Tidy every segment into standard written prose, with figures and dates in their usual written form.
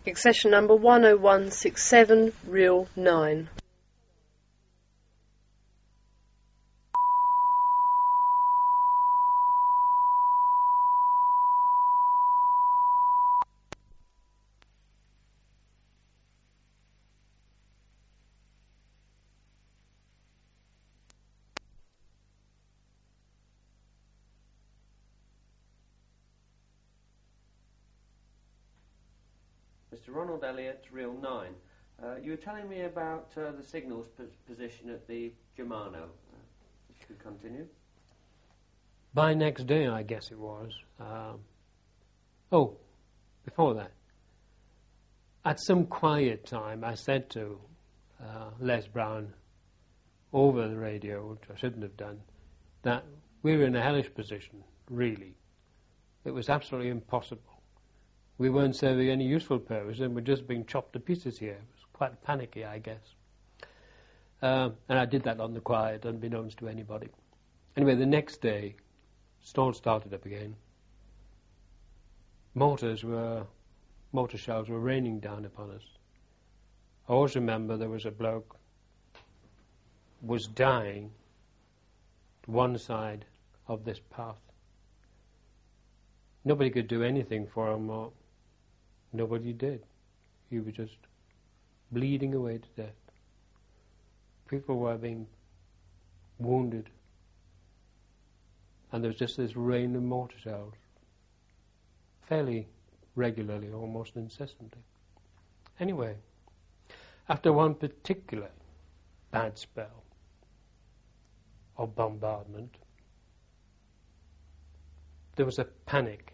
Accession number 10167, reel 9. Mr. Ronald Elliott, reel 9. You were telling me about the signals position at the Germano. If you could continue. By next day, I guess it was. Before that. At some quiet time, I said to Les Brown over the radio, which I shouldn't have done, that we were in a hellish position, really. It was absolutely impossible. We weren't serving any useful purpose and we're just being chopped to pieces here. It was quite panicky, I guess. And I did that on the quiet, unbeknownst to anybody. Anyway, the next day, storm started up again. Mortar shells were raining down upon us. I always remember there was a bloke was dying to one side of this path. Nobody could do anything for him, or nobody did. He was just bleeding away to death. People were being wounded. And there was just this rain of mortar shells, fairly regularly, almost incessantly. Anyway, after one particular bad spell of bombardment, there was a panic.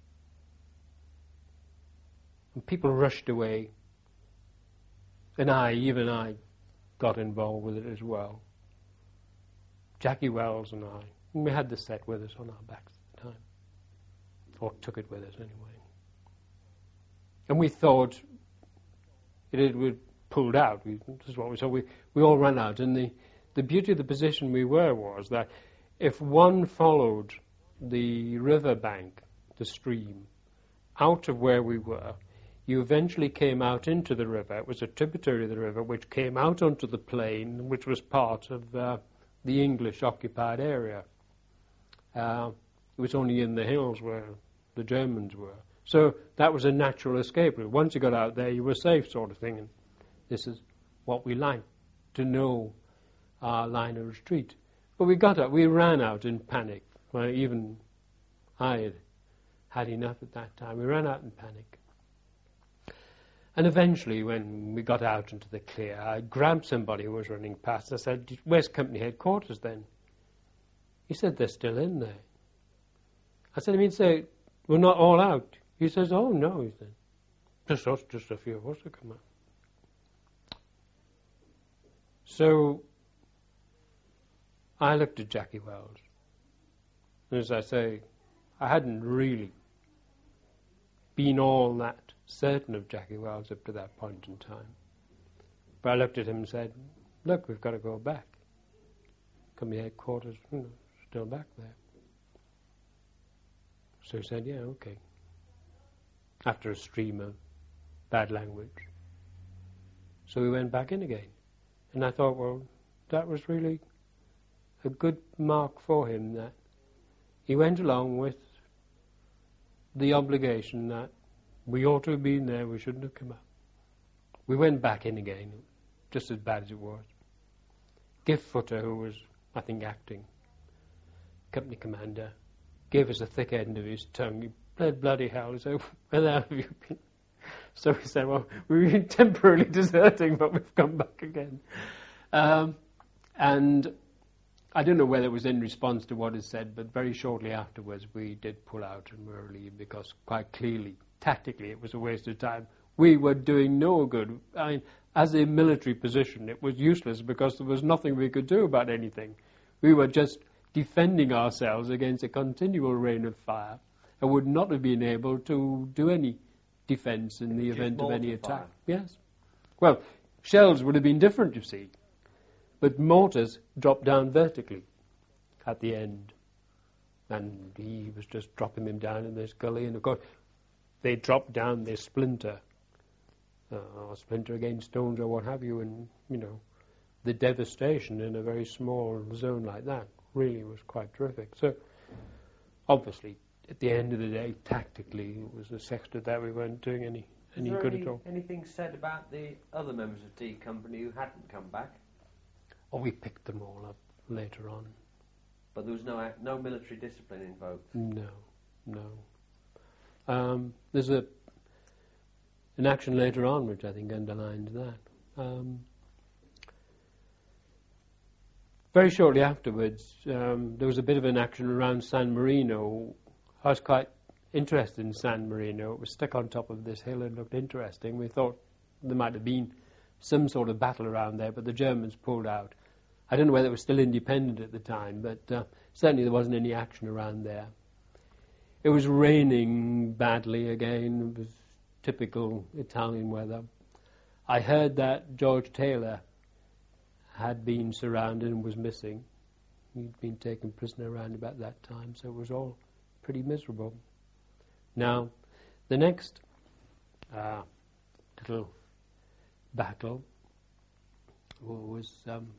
And people rushed away. And even I, got involved with it as well. Jackie Wells and I. And we had the set with us on our backs at the time. Or took it with us anyway. And we thought it would pulled out. This is what we saw. We all ran out. And the beauty of the position we were was that if one followed the river bank, the stream, out of where we were, you eventually came out into the river. It was a tributary of the river which came out onto the plain, which was part of the English-occupied area. It was only in the hills where the Germans were. So that was a natural escape route. Once you got out there, you were safe, sort of thing. And this is what we liked, to know our line of retreat. But we ran out in panic. Well, even I had enough at that time. We ran out in panic. And eventually, when we got out into the clear, I grabbed somebody who was running past. I said, "Where's company headquarters then?" He said, "They're still in there." I said, "I mean, say, we're not all out." He says, "Oh, no," he said. Just a few of us have come out. So I looked at Jackie Wells. And as I say, I hadn't really been all that certain of Jackie Wells up to that point in time. But I looked at him and said, "Look, we've got to go back. Company headquarters, still back there." So he said, "Yeah, okay." After a stream of bad language. So we went back in again. And I thought, well, that was really a good mark for him, that he went along with the obligation that we ought to have been there, we shouldn't have come out. We went back in again, just as bad as it was. Gift Footer, who was, I think, acting company commander, gave us a thick end of his tongue. He said, "Bloody hell," he said, "Where the hell have you been?" So he said, "Well, we were temporarily deserting, but we've come back again." And I don't know whether it was in response to what is said, but very shortly afterwards we did pull out and were relieved, because quite clearly, tactically, it was a waste of time. We were doing no good. I mean, as a military position, it was useless because there was nothing we could do about anything. We were just defending ourselves against a continual rain of fire and would not have been able to do any defence in the event of any attack. Yes. Well, shells would have been different, you see. But mortars dropped down vertically at the end. And he was just dropping them down in this gully. And of course, they drop down, they splinter. or splinter against stones or what have you, and, the devastation in a very small zone like that really was quite terrific. So, obviously, at the end of the day, tactically, it was assessed that we weren't doing any good at all. Anything said about the other members of D Company who hadn't come back? Or we picked them all up later on. But there was no military discipline invoked? No. There's an action later on which I think underlines that. Very shortly afterwards, there was a bit of an action around San Marino. I was quite interested in San Marino. It was stuck on top of this hill and looked interesting. We thought there might have been some sort of battle around there, but the Germans pulled out. I don't know whether it was still independent at the time, but certainly there wasn't any action around there. It was raining badly again. It was typical Italian weather. I heard that George Taylor had been surrounded and was missing. He'd been taken prisoner around about that time, so it was all pretty miserable. Now, the next little battle was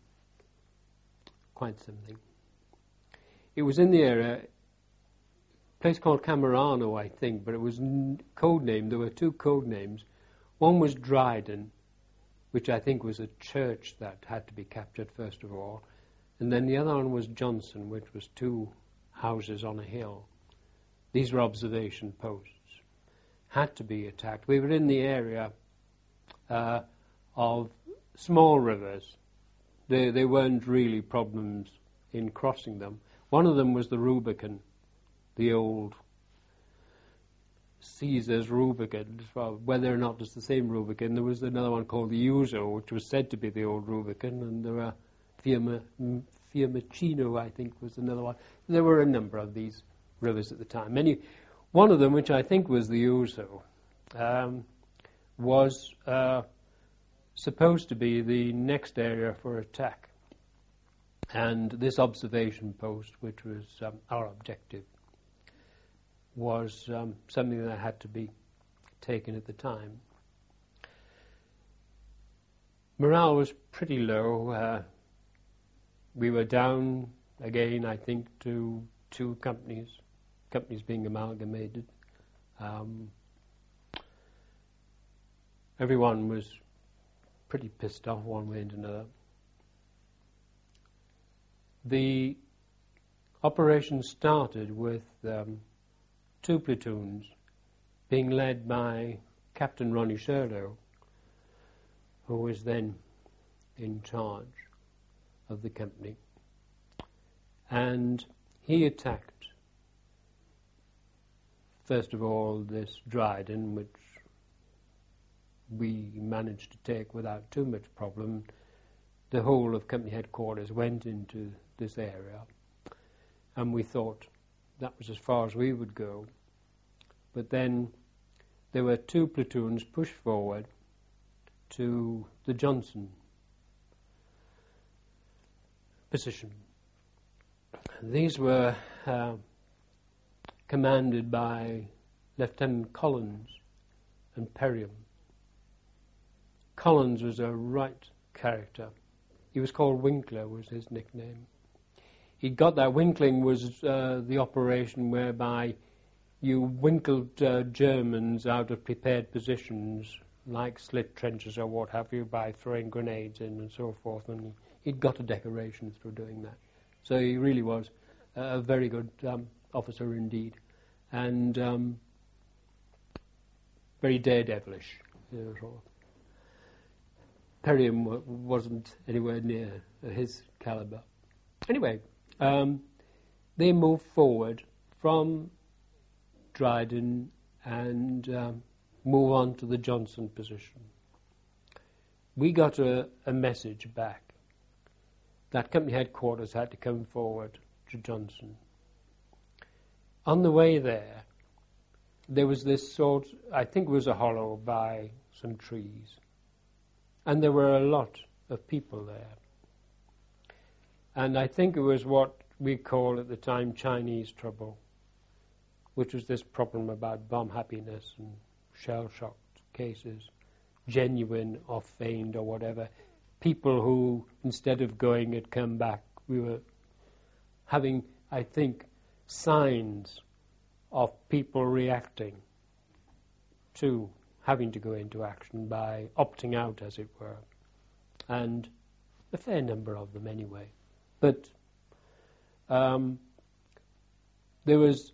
quite something. It was in the area, a place called Camerano, I think, but it was codenamed. There were two code names. One was Dryden, which I think was a church that had to be captured first of all, and then the other one was Johnson, which was two houses on a hill. These were observation posts. Had to be attacked. We were in the area of small rivers. They weren't really problems in crossing them. One of them was the Rubicon, the old Caesar's Rubicon. Well, whether or not it's the same Rubicon, there was another one called the Uso, which was said to be the old Rubicon, and there were Fiumicino, I think, was another one. There were a number of these rivers at the time. One of them, which I think was the Uso, was supposed to be the next area for attack. And this observation post, which was our objective, was something that had to be taken at the time. Morale was pretty low. We were down again, I think, to two companies being amalgamated. Everyone was pretty pissed off one way and another. The operation started with two platoons being led by Captain Ronnie Sherlow, who was then in charge of the company. And he attacked, first of all, this Dryden, which we managed to take without too much problem. The whole of company headquarters went into this area, and we thought that was as far as we would go. But then there were two platoons pushed forward to the Johnson position. These were commanded by Lieutenant Collins and Perriam. Collins was a right character. He was called Winkler, was his nickname. He'd got that. Winkling was the operation whereby you winkled Germans out of prepared positions, like slit trenches or what have you, by throwing grenades in and so forth, and he'd got a decoration through doing that. So he really was a very good officer indeed, and very daredevilish. Perriam wasn't anywhere near his caliber. Anyway, they moved forward from Dryden and move on to the Johnson position. We got a message back that company headquarters had to come forward to Johnson. On the way there was this sort, I think it was a hollow by some trees, and there were a lot of people there. And I think it was what we call at the time Chinese trouble, which was this problem about bomb happiness and shell-shocked cases, genuine or feigned or whatever. People who, instead of going, had come back. We were having, I think, signs of people reacting to having to go into action by opting out, as it were. And a fair number of them anyway. But there was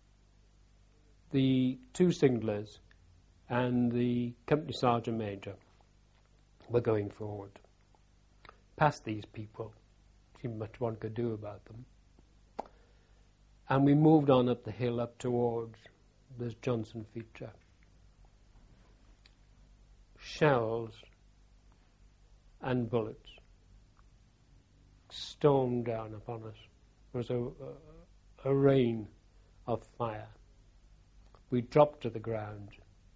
the two singlers and the company sergeant major were going forward. Past these people, seemed much one could do about them. And we moved on up the hill up towards this Johnson feature. Shells and bullets stormed down upon us. There was a rain of fire. We dropped to the ground.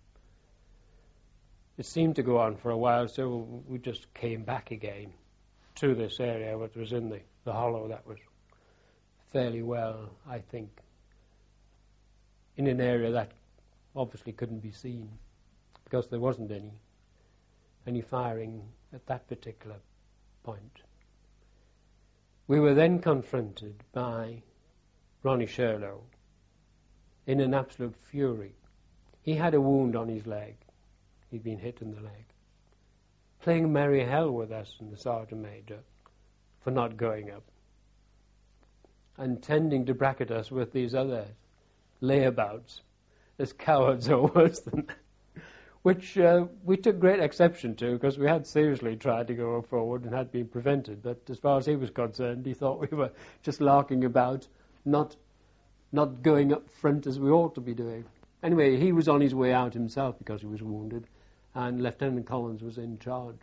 It seemed to go on for a while, so we just came back again to this area, which was in the hollow that was fairly well, I think, in an area that obviously couldn't be seen because there wasn't any firing at that particular point. We were then confronted by Ronnie Sherlow in an absolute fury. He had a wound on his leg. He'd been hit in the leg. Playing merry hell with us and the sergeant major for not going up, and tending to bracket us with these other layabouts as cowards or worse than that, which we took great exception to because we had seriously tried to go forward and had been prevented. But as far as he was concerned, he thought we were just larking about, not going up front as we ought to be doing. Anyway, he was on his way out himself because he was wounded, and Lieutenant Collins was in charge.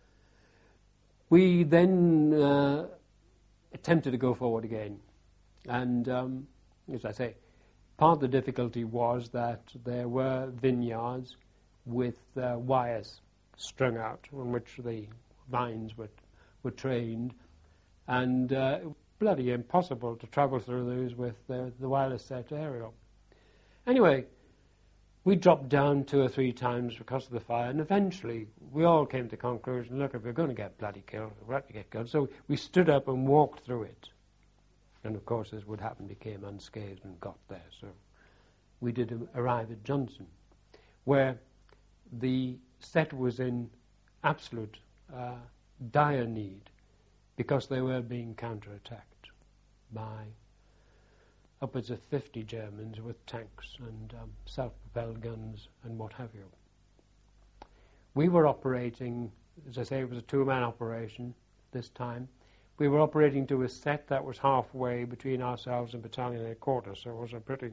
We then attempted to go forward again. And, as I say, part of the difficulty was that there were vineyards with wires strung out on which the vines were trained, and bloody impossible to travel through those with the wireless set aerial. Anyway, we dropped down 2 or 3 times because of the fire, and eventually we all came to the conclusion, look, if we're going to get bloody killed, we'll have to get killed. So we stood up and walked through it. And of course, as would happen, became unscathed and got there. So we did arrive at Johnson, where the set was in absolute dire need because they were being counterattacked by upwards of 50 Germans with tanks and self-propelled guns and what have you. We were operating, as I say, it was a 2-man operation this time. We were operating to a set that was halfway between ourselves and battalion headquarters, so it was a pretty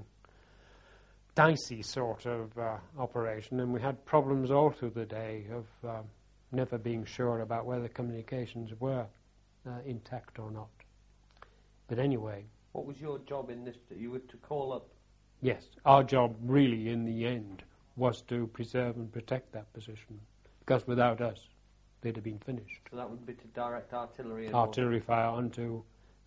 dicey sort of operation, and we had problems all through the day of never being sure about whether communications were intact or not. But anyway... What was your job in this? You were to call up? Yes, our job really in the end was to preserve and protect that position, because without us they'd have been finished. So that would be to direct artillery? Artillery fire onto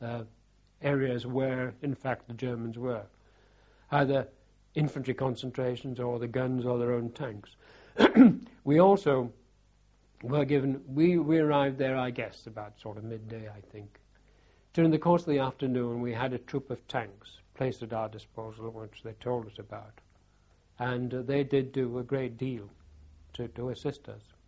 areas where, in fact, the Germans were. Either infantry concentrations or the guns or their own tanks. We also were given... We arrived there, I guess, about sort of midday, I think. During the course of the afternoon, we had a troop of tanks placed at our disposal, which they told us about. And they did do a great deal to assist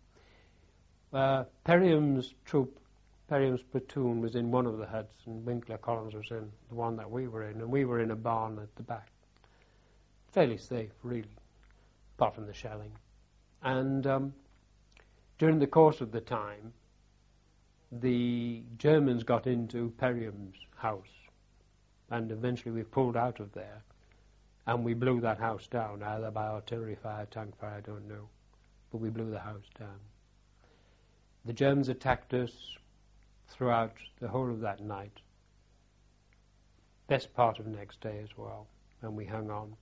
us. Perriam's platoon was in one of the huts, and Winkler Collins was in the one that we were in, and we were in a barn at the back. Fairly safe, really, apart from the shelling. And during the course of the time, the Germans got into Perriam's house, and eventually we pulled out of there, and we blew that house down, either by artillery fire, tank fire, I don't know, but we blew the house down. The Germans attacked us throughout the whole of that night, best part of the next day as well, and we hung on.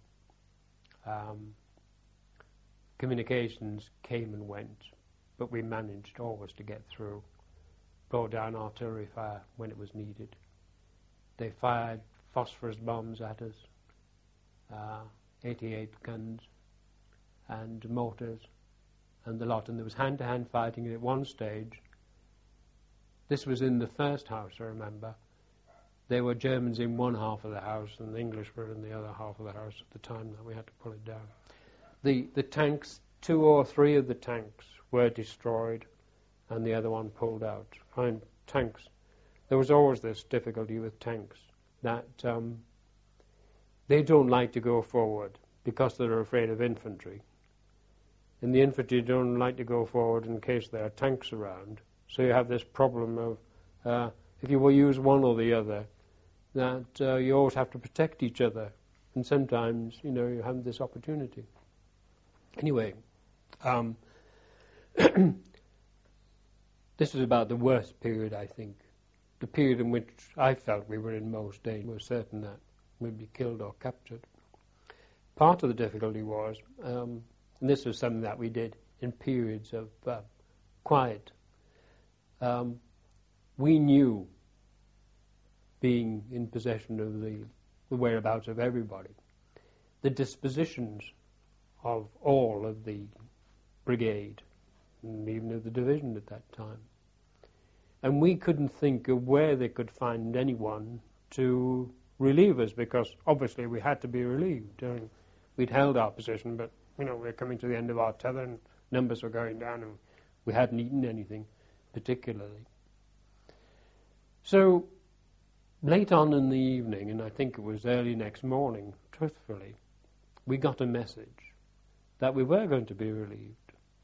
Communications came and went, but we managed always to get through, blow down artillery fire when it was needed. They fired phosphorus bombs at us, 88 guns and mortars, and the lot, and there was hand-to-hand fighting at one stage. This was in the first house, I remember. There were Germans in one half of the house, and the English were in the other half of the house at the time that we had to pull it down. The tanks, 2 or 3 of the tanks were destroyed, and the other one pulled out. And tanks, there was always this difficulty with tanks, that they don't like to go forward because they're afraid of infantry. And the infantry don't like to go forward in case there are tanks around. So you have this problem of, if you will use one or the other, that you always have to protect each other. And sometimes, you have this opportunity. Anyway, this was about the worst period, I think. The period in which I felt we were in most danger. We were certain that we'd be killed or captured. Part of the difficulty was, and this was something that we did in periods of quiet, we knew, being in possession of the whereabouts of everybody, the dispositions of all of the brigade, and even of the division at that time. And we couldn't think of where they could find anyone to relieve us, because obviously we had to be relieved. We'd held our position, but we were coming to the end of our tether and numbers were going down and we hadn't eaten anything particularly. So late on in the evening, and I think it was early next morning, truthfully, we got a message that we were going to be relieved.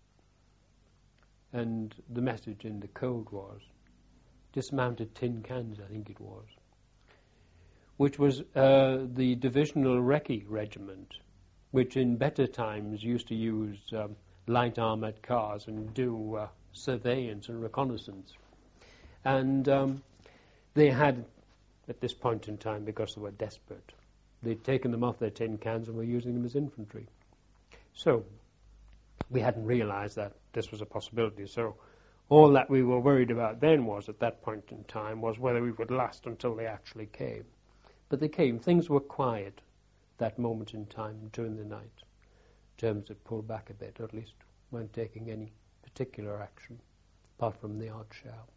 And the message in the code was dismounted tin cans, I think it was, which was the Divisional Recce Regiment, which in better times used to use light armoured cars and do surveillance and reconnaissance. And they had, at this point in time, because they were desperate, they'd taken them off their tin cans and were using them as infantry. So we hadn't realised that this was a possibility. So all that we were worried about then was, at that point in time, was whether we would last until they actually came. But they came. Things were quiet that moment in time during the night. Germans had pulled back a bit, or at least weren't taking any particular action, apart from the odd shell.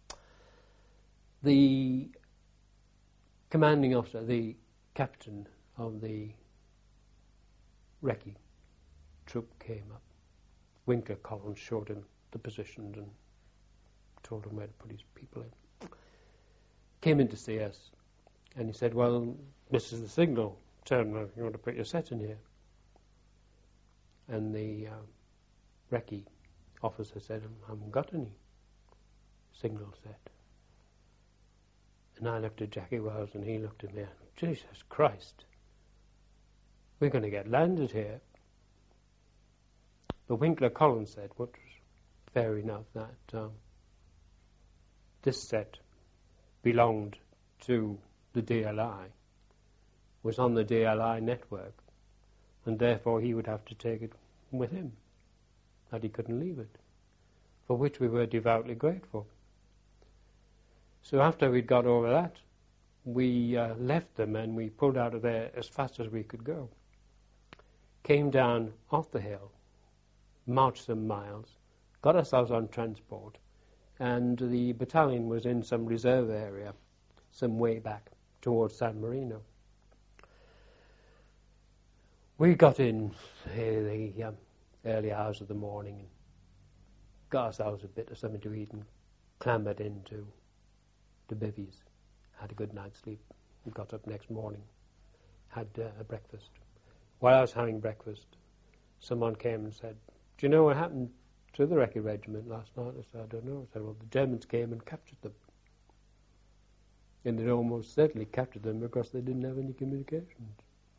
The commanding officer, the captain of the Recce troop came up. Winkler Collins showed him the positions and told him where to put his people in. Came in to see us, and he said, "Well, this is the signal. Turn, you want to put your set in here?" And the Recce officer said, "I haven't got any signal set." And I looked at Jackie Wells, and he looked at me, and Jesus Christ, we're going to get landed here. But Winkler Collins said, which was fair enough, that this set belonged to the DLI, was on the DLI network, and therefore he would have to take it with him, that he couldn't leave it, for which we were devoutly grateful. So after we'd got over that, we left them and we pulled out of there as fast as we could go. Came down off the hill, marched some miles, got ourselves on transport, and the battalion was in some reserve area, some way back towards San Marino. We got in the early hours of the morning and got ourselves a bit of something to eat and clambered into the bivvies. Had a good night's sleep. We got up next morning, had a breakfast. While I was having breakfast, someone came and said, "Do you know what happened to the Recce Regiment last night?" I said, "I don't know." I said, "Well, the Germans came and captured them." And they'd almost certainly captured them because they didn't have any communications.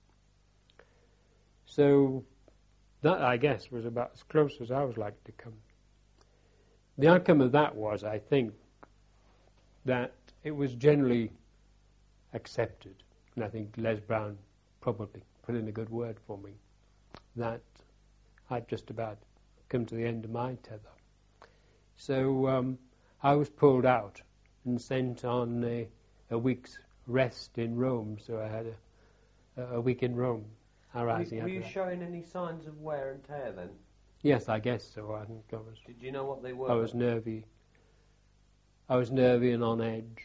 So that, I guess, was about as close as I was likely to come. The outcome of that was, I think, that it was generally accepted, and I think Les Brown probably put in a good word for me, that I'd just about come to the end of my tether. So I was pulled out and sent on a week's rest in Rome, so I had a week in Rome. Were you showing any signs of wear and tear then? Yes, I guess so. I think Did you know what they were? I was nervy. I was nervy and on edge.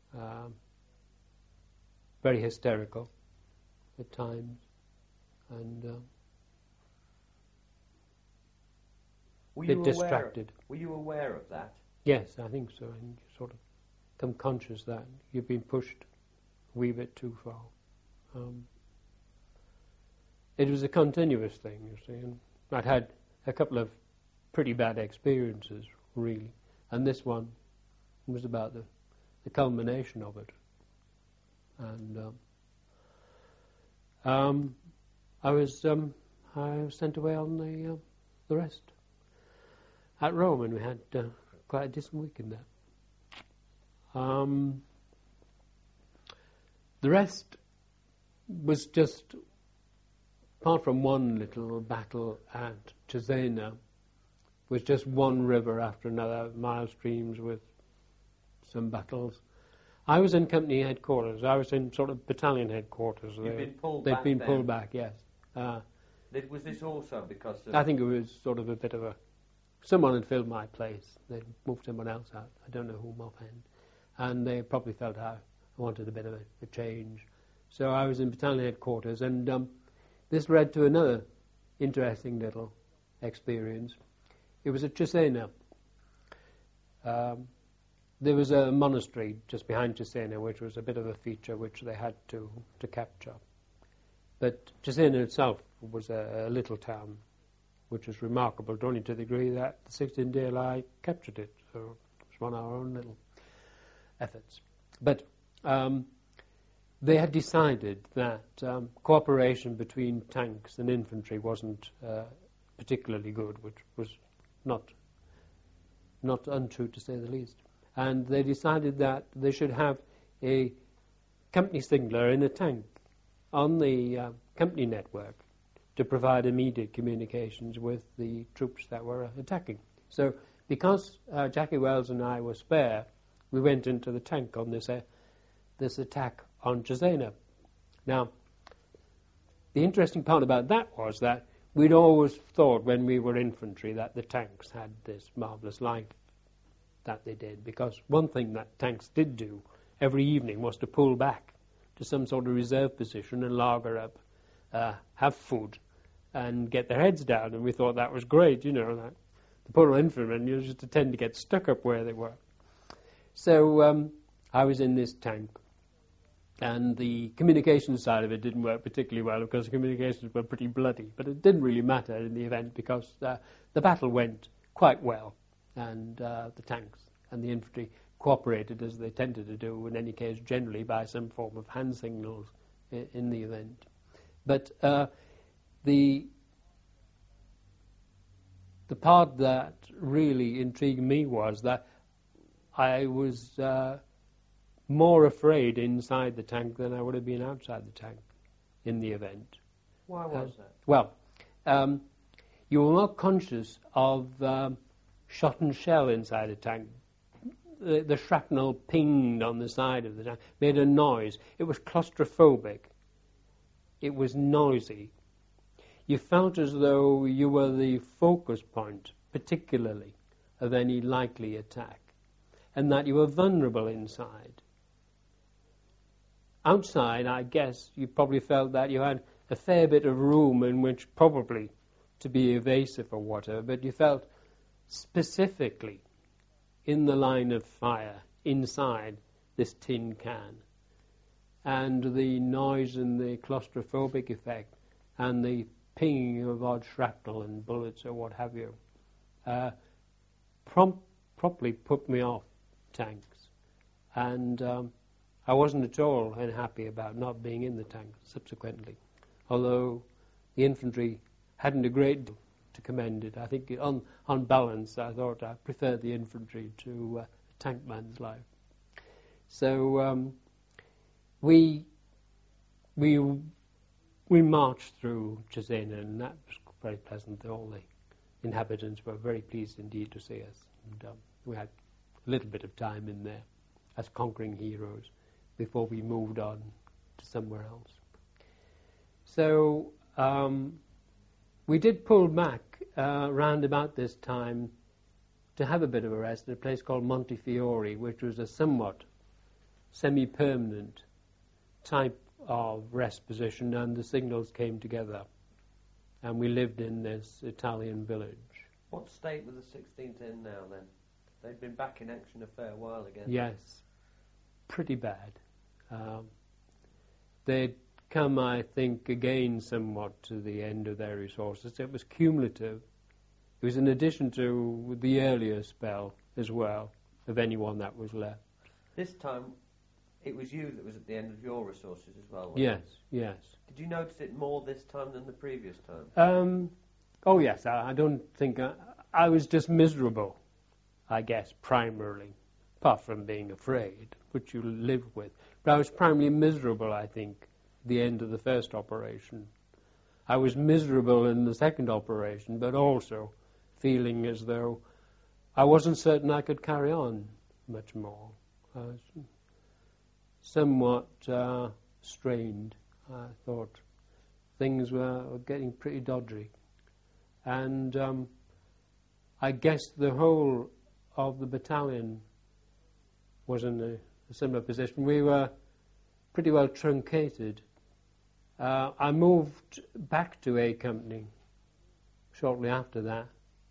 Very hysterical at times. And a bit distracted. Were you aware of that? Yes, I think so. I think you sort of become conscious that you've been pushed a wee bit too far. It was a continuous thing, you see, and I'd had a couple of pretty bad experiences, really, and this one was about the culmination of it. And I was sent away on the rest at Rome, and we had quite a decent week in there. The rest was just, apart from one little battle at Cesena, was just one river after another, mile streams with some battles. I was in company headquarters. I was in sort of battalion headquarters. You've been pulled They've back been then? pulled back, yes. Was this also because of... I think it was sort of a bit of a... Someone had filled my place. They'd moved someone else out. I don't know whom offhand. And they probably felt I wanted a bit of a change. So I was in battalion headquarters, and this led to another interesting little experience. It was at Cesena. There was a monastery just behind Cesena, which was a bit of a feature which they had to capture. But Cesena itself was a little town, which was remarkable, only to the degree that the 16th DLI captured it. So it was one of our own little efforts. But they had decided that cooperation between tanks and infantry wasn't particularly good, which was not untrue to say the least. And they decided that they should have a company signaller in a tank on the company network to provide immediate communications with the troops that were attacking. So because Jackie Wells and I were spare, we went into the tank on this attack on Cesena. Now, the interesting part about that was that we'd always thought when we were infantry that the tanks had this marvellous life that they did, because one thing that tanks did do every evening was to pull back to some sort of reserve position and lager up, have food, and get their heads down, and we thought that was great, you know, that the poor infantrymen used to tend to get stuck up where they were. So I was in this tank, and the communication side of it didn't work particularly well because the communications were pretty bloody, but it didn't really matter in the event because the battle went quite well, and the tanks and the infantry cooperated as they tended to do, in any case generally by some form of hand signals in the event. But the part that really intrigued me was that I was more afraid inside the tank than I would have been outside the tank in the event. Why was that? Well, you were not conscious of shot and shell inside a tank. The shrapnel pinged on the side of the tank, made a noise. It was claustrophobic. It was noisy. You felt as though you were the focus point, particularly, of any likely attack, and that you were vulnerable inside. Outside, I guess, you probably felt that you had a fair bit of room in which probably to be evasive or whatever, but you felt specifically in the line of fire inside this tin can. And the noise and the claustrophobic effect and the pinging of odd shrapnel and bullets or what have you promptly put me off tanks. And I wasn't at all unhappy about not being in the tank subsequently, although the infantry hadn't a great deal to commend it. I think on balance I thought I preferred the infantry to a tank man's life. So we marched through Cesena, and that was very pleasant. All the inhabitants were very pleased indeed to see us, and we had a little bit of time in there as conquering heroes before we moved on to somewhere else. So We did pull back round about this time to have a bit of a rest at a place called Montefiore, which was a somewhat semi-permanent type of rest position, and the signals came together. And we lived in this Italian village. What state were the 16th in now, then? They'd been back in action a fair while again. Yes, pretty bad. They'd come, I think, again somewhat to the end of their resources. It was cumulative. It was in addition to the earlier spell as well, of anyone that was left. This time, it was you that was at the end of your resources as well, wasn't Yes, it? yes. Did you notice it more this time than the previous time? Oh yes, I don't think... I was just miserable, I guess, primarily, apart from being afraid, which you live with. But I was primarily miserable, I think, at the end of the first operation. I was miserable in the second operation, but also feeling as though I wasn't certain I could carry on much more. I was somewhat strained. I thought things were getting pretty dodgy. And I guess the whole of the battalion was in a similar position. We were pretty well truncated. I moved back to A Company shortly after that.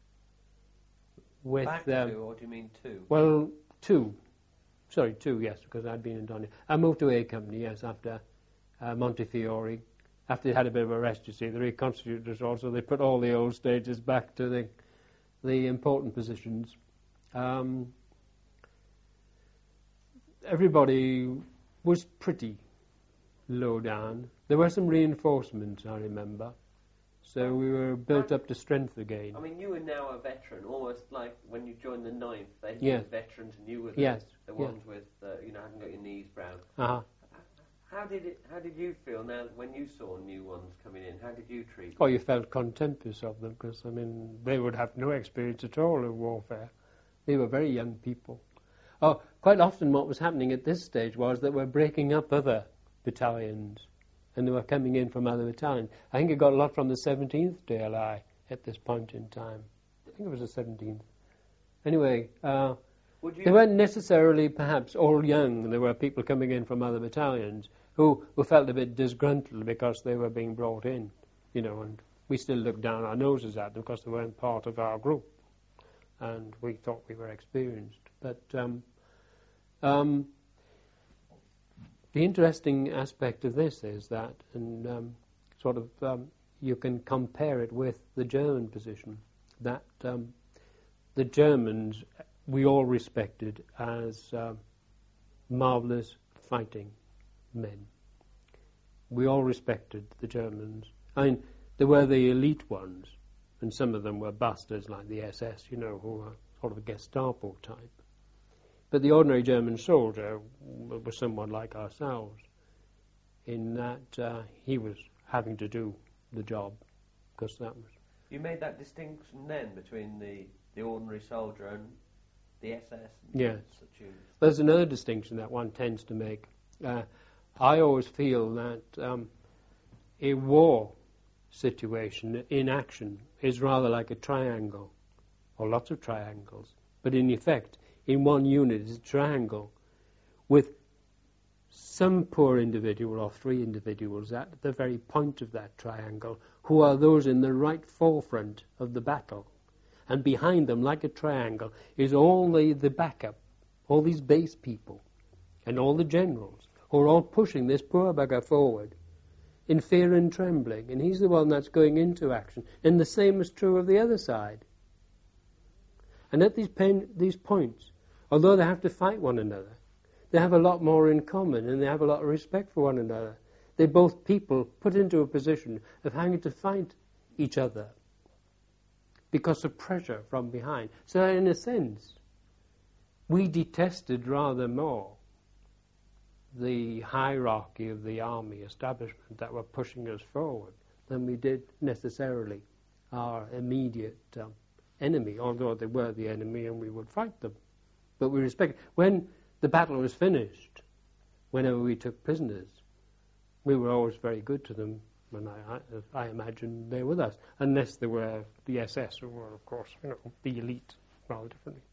With, back to, or do you mean two? Well, two. Sorry, two, yes, because I'd been in Donny. I moved to A Company, yes, after Montefiore. After they had a bit of a rest, you see, they reconstituted us all, so they put all the old stages back to the important positions. Everybody was pretty low down. There were some reinforcements, I remember. So we were built up to strength again. I mean, you are now a veteran, almost like when you joined the 9th, they Yes. were veterans and you were the ones with, hadn't got your knees brown. Uh-huh. How did you feel now when you saw new ones coming in? How did you treat them? Oh, you felt contemptuous of them because, I mean, they would have no experience at all of warfare. They were very young people. Oh, quite often what was happening at this stage was that we're breaking up other battalions and they were coming in from other battalions. I think it got a lot from the 17th DLI at this point in time. I think it was the 17th. Anyway, they weren't necessarily perhaps all young. There were people coming in from other battalions who felt a bit disgruntled because they were being brought in, and we still looked down our noses at them because they weren't part of our group. And we thought we were experienced. But the interesting aspect of this is that, and you can compare it with the German position, that the Germans we all respected as marvellous fighting men. We all respected the Germans. I mean, there were the elite ones, and some of them were bastards like the SS, who were sort of a Gestapo type. But the ordinary German soldier was somewhat like ourselves in that he was having to do the job, because that was... You made that distinction then between the ordinary soldier and the SS? Yes. There's another distinction that one tends to make. I always feel that a war situation in action is rather like a triangle, or lots of triangles, but in effect, in one unit is a triangle with some poor individual or three individuals at the very point of that triangle who are those in the right forefront of the battle. And behind them, like a triangle, is all the backup, all these base people and all the generals who are all pushing this poor bugger forward in fear and trembling. And he's the one that's going into action. And the same is true of the other side. And at these points, although they have to fight one another, they have a lot more in common and they have a lot of respect for one another. They're both people put into a position of having to fight each other because of pressure from behind. So in a sense, we detested rather more the hierarchy of the army establishment that were pushing us forward than we did necessarily our immediate enemy, although they were the enemy and we would fight them. But we respect. When the battle was finished, whenever we took prisoners, we were always very good to them. and I imagine they're with us, unless they were the SS, who were, of course, the elite, rather differently.